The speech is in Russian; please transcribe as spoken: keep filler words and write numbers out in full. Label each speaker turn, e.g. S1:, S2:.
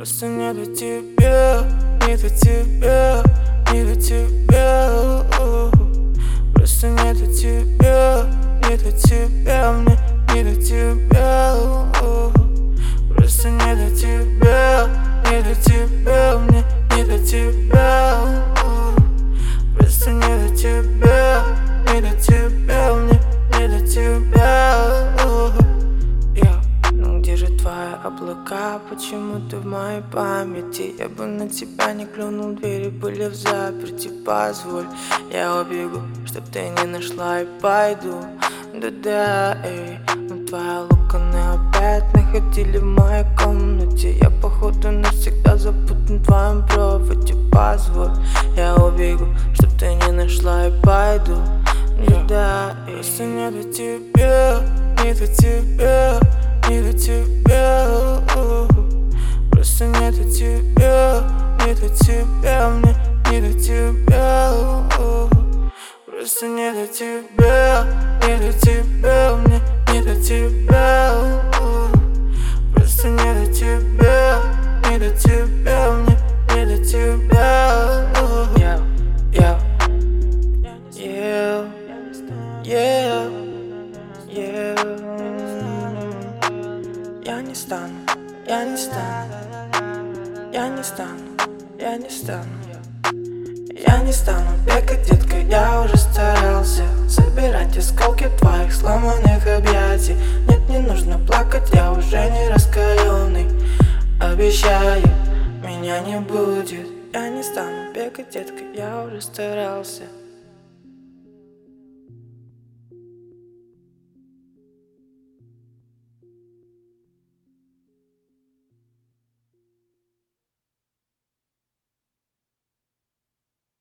S1: Просто не до тебя, не до тебя, не до тебя. Просто не до тебя, не до тебя, мне не до тебя. Просто не до тебя, не до тебя, мне не до тебя. Просто не до тебя, не до тебя, мне не до тебя. Ну где же твои облака, почему ты в моей памяти? Я бы на тебя не клюнул, двери были в заперти. Позволь, я убегу, чтоб ты не нашла и пойду. Да-да, эй, но твои локоны опять находили в моей комнате. Я походу навсегда запутан в твоем проводе. Позволь, я убегу, чтоб ты не нашла и пойду. Да-да, эй. Просто не до тебя, не до тебя, не до тебя. Просто не до тебя, не до тебя, мне не до тебя. Просто не до тебя, не до тебя, мне не до тебя. Просто не до тебя, не до тебя, мне не до тебя. Yeah, yeah, yeah, yeah, yeah. Я не стану, я не стану, я не стану, я не стану. Я не стану бегать, детка, я уже старался собирать осколки твоих сломанных объятий. Нет, не нужно плакать, я уже не раскаленный. Обещаю, меня не будет. Я не стану бегать, детка, я уже старался